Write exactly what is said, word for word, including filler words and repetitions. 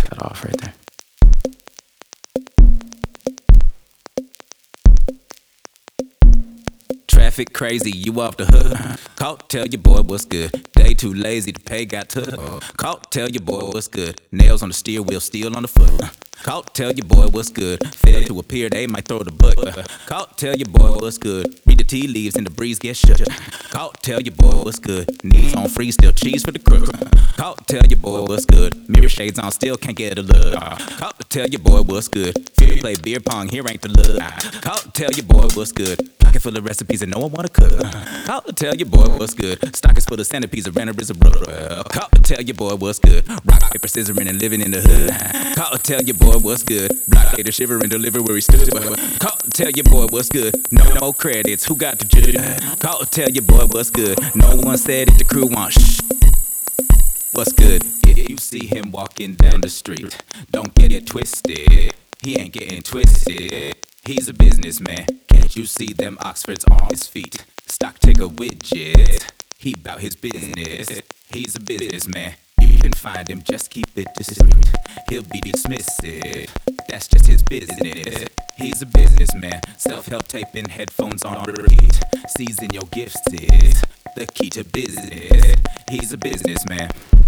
Cut off right there. Traffic crazy, you off the hook. Caught, tell your boy what's good. Day too lazy to pay, got took. Caught, tell your boy what's good. Nails on the steer wheel, steel on the foot. Caught, tell your boy what's good. Fail to appear, they might throw the butt. Caught, tell your boy what's good. Read the tea leaves and the breeze get shut. Caught, tell your boy what's good. Knees on free, still cheese for the crook. Caught, tell your boy what's good. Mirror shades on, still can't get a look. Caught, tell your boy what's good. Fear play beer pong, here ain't the look. Caught, tell your boy what's good. Pocket full of recipes and no one wanna cook. Caught, tell your boy what's good. Stock is full of centipedes, a renter is a brother. Caught, tell your boy what's good. Rock, paper, scissoring and living in the hood. Caught, tell your boy what's good. Blockade shivering, deliver where he stood. Caught, tell your boy what's good. No more credits, who got the judge? Caught, tell your boy what's good. No one said it, the crew wants shh. What's good? If you see him walking down the street, don't get it twisted. He ain't getting twisted. He's a businessman. Can't you see them Oxfords on his feet? Stock ticker widget. He bout his business. He's a businessman. You can find him, just keep it discreet. He'll be dismissed. That's just his business. He's a businessman. Self-help taping, headphones on repeat. Season your gifts is the key to business. He's a businessman.